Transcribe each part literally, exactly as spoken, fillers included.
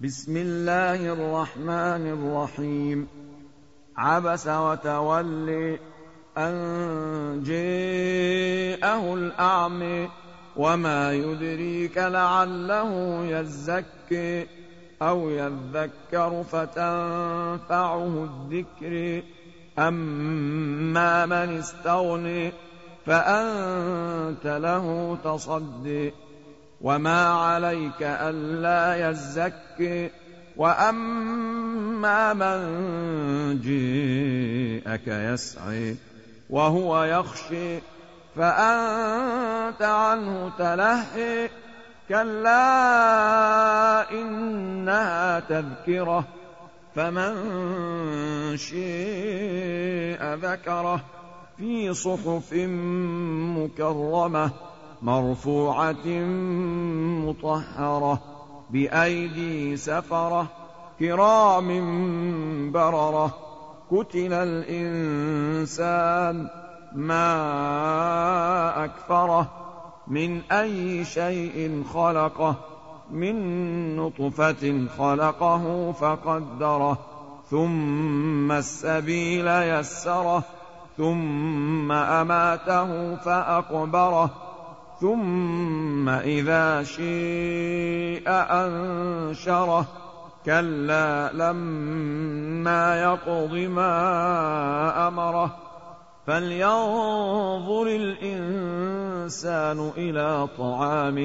بسم الله الرحمن الرحيم. عبس وتولي أن جاءه الأعمى وما يدريك لعله يزكي أو يذكر فتنفعه الذكر. أما من استغني فأنت له تصدي وما عليك ألا يزكي. وأما من جاءك يسعي وهو يخشي فأنت عنه تلهي. كلا إنها تذكرة فمن شاء ذكره في صحف مكرمة مرفوعة مطهرة بأيدي سفرة كرام بررة. قتل الإنسان ما أكفره من أي شيء خلقه من نطفة خلقه فقدره ثم السبيل يسره ثم أماته فأقبره ثم إذا شيء أنشره. كلا لما يقض ما أمره فلينظر الإنسان إلى طعامه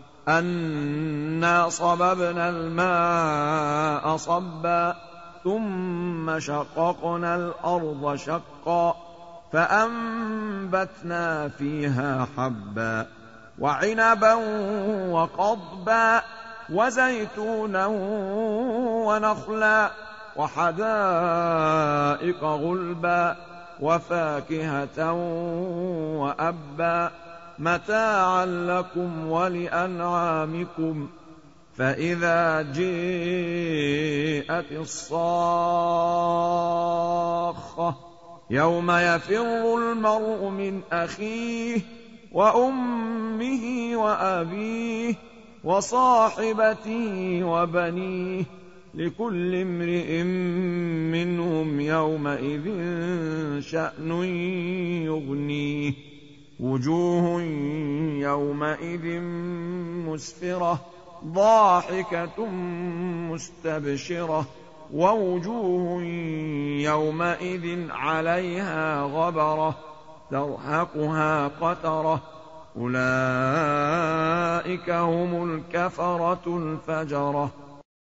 أنا صببنا الماء صبا ثم شققنا الأرض شقا فأنبتنا فيها حبا وعنبا وقضبا وزيتونا ونخلا وحدائق غلبا وفاكهة وأبا متاعا لكم ولأنعامكم. فإذا جاءت الصاخة يوم يفر المرء من أخيه وأمه وأبيه وصاحبته وبنيه لكل امرئ منهم يومئذ شأن يغنيه. وجوه يومئذ مسفرة ضاحكة مستبشرة ووجوه يومئذ عليها غبرة ترهقها قترة أولئك هم الكفرة الفجرة.